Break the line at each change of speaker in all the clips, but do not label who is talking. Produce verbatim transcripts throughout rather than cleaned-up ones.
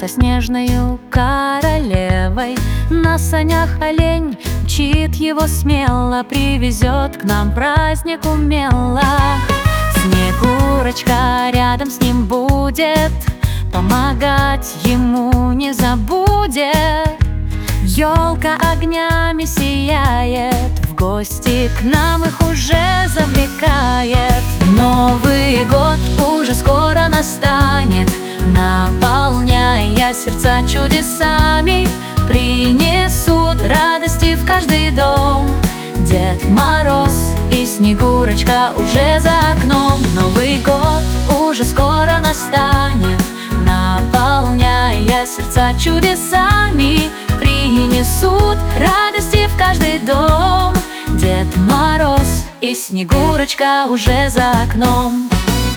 со снежною королевой. На санях олень мчит его смело, привезет к нам праздник умело. Снегурочка рядом с ним будет, помогать ему не забудет. Ёлка огнями сияет, в гости к нам их уже завлекает. Новый год уже скоро настанет, наполняя сердца чудесами. Принесут радости в каждый дом Дед Мороз и Снегурочка уже за окном. Новый год уже скоро настанет, наполняя сердца чудесами. Принесут радости в каждый дом Дед Мороз и Снегурочка уже за окном.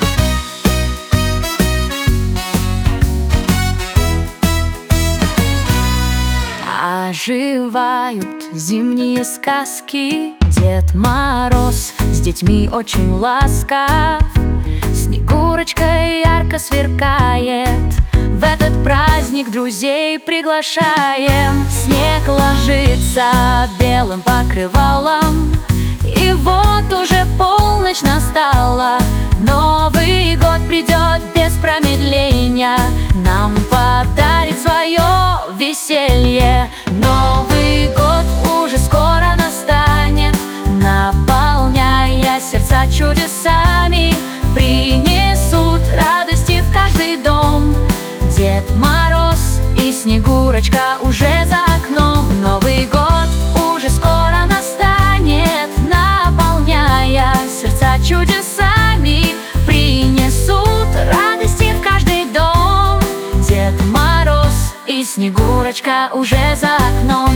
Оживают зимние сказки, Дед Мороз с детьми очень ласков. Снегурочка ярко сверкает, в этот праздник друзей приглашаем. Снег ложится белым покрывалом, и вот уже полночь настала. Новый год придет без промедления, нам подарит свое веселье. Новый год уже скоро настанет, наполняя сердца чудесами. Принесут радости в каждый дом Дед Мороз и Снегурочка уже за окном. Новый год уже скоро настанет, наполняя сердца чудесами. Принесут радости в каждый дом Дед Мороз и Снегурочка уже за окном.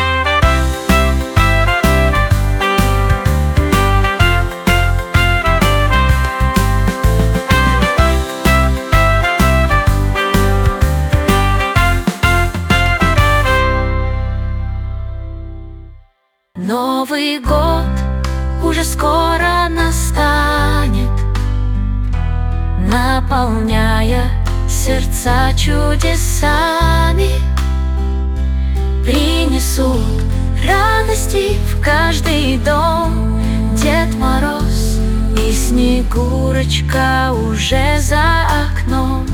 Новый год уже скоро настанет, наполняя сердца чудесами. Принесут радости в каждый дом Дед Мороз и Снегурочка уже за окном.